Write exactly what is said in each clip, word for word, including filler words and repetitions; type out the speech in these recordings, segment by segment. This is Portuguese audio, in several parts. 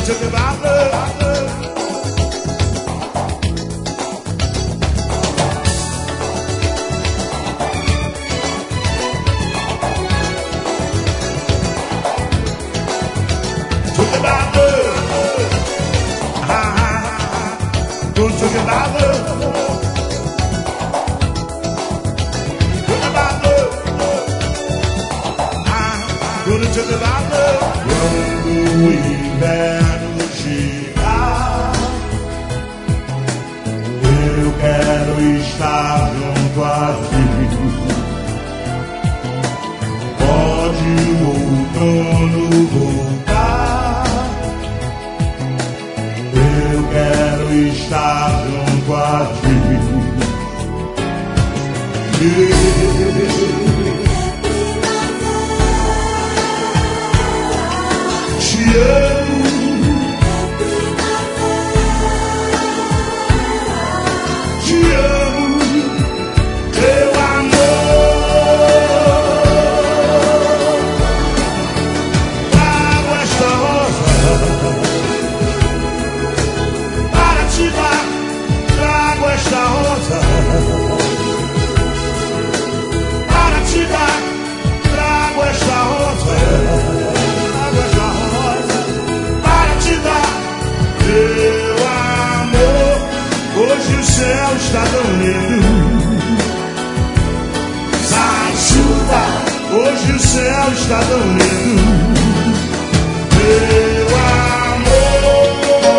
talk about love. Talk about love. Ah, don't talk about love. Talk about love. Ah, don't talk about love. Quando o inverno chegar, eu quero estar junto a ti. Pode o outono voltar, eu quero estar junto a ti. Te amo, te amo, teu amor. Trago esta rosa para te dar. Trago esta rosa para te dar. Trago esta rosa. Meu amor, hoje o céu está tão lindo. Sai chuva, hoje o céu está tão lindo. Meu amor.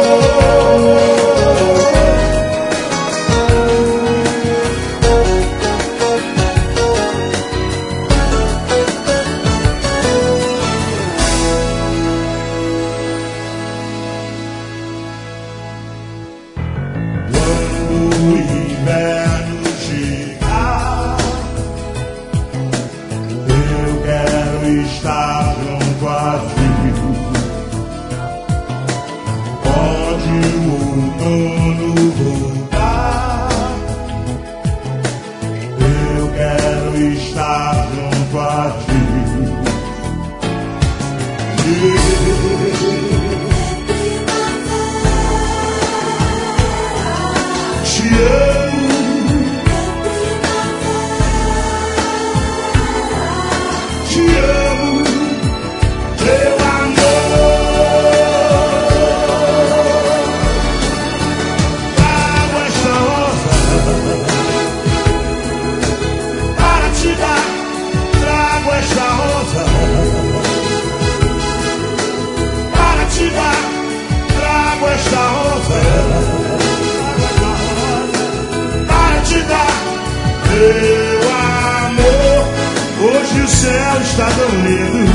Meu amor, hoje o céu está tão lindo.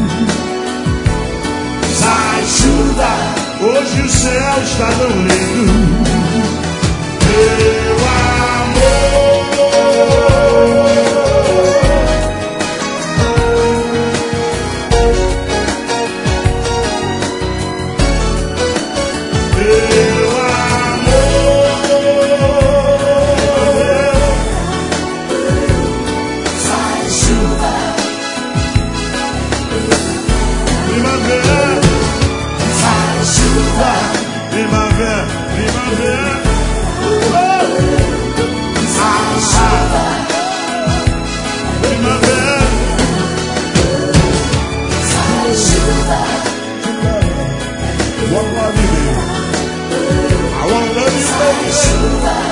Sai chuva, hoje o céu está tão lindo. Meu amor. Primavera, primavera, oh! Primavera, what love you do? I wanna love you, baby.